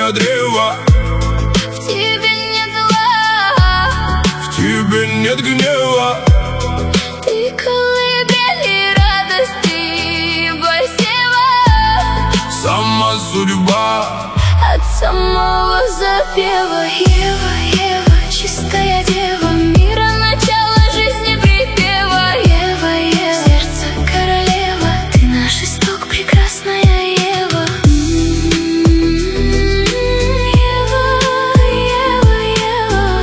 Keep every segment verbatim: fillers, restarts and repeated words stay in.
вечное древо. В тебе нет зла, в тебе нет гнева. ты колыбель радости посева. Сама судьба от самого запева. Ева, Ева, чистая дева, мира начало жизни припева. Ева, Ева, сердце королева, ты наш исток, прекрасная Ева. Ева, Ева, Ева,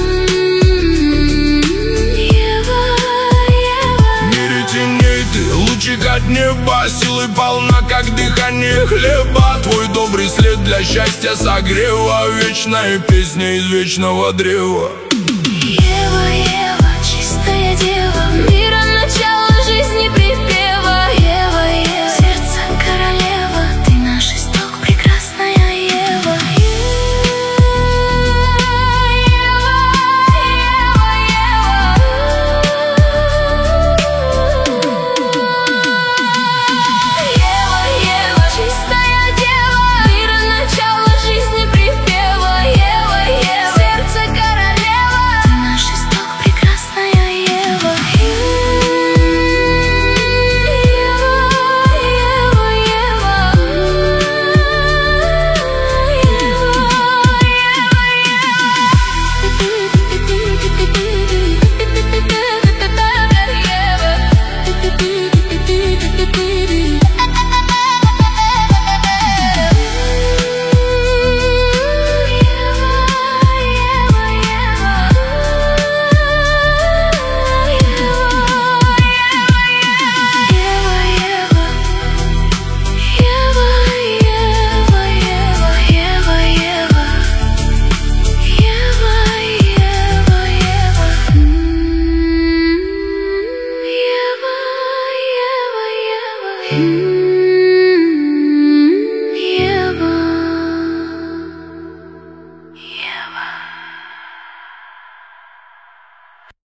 Ева, Ева. В мире теней ты лучик от неба, силы полна, как дыхание хлеба. Твой добрый след для счастья согрева, вечная песня из вечного древа.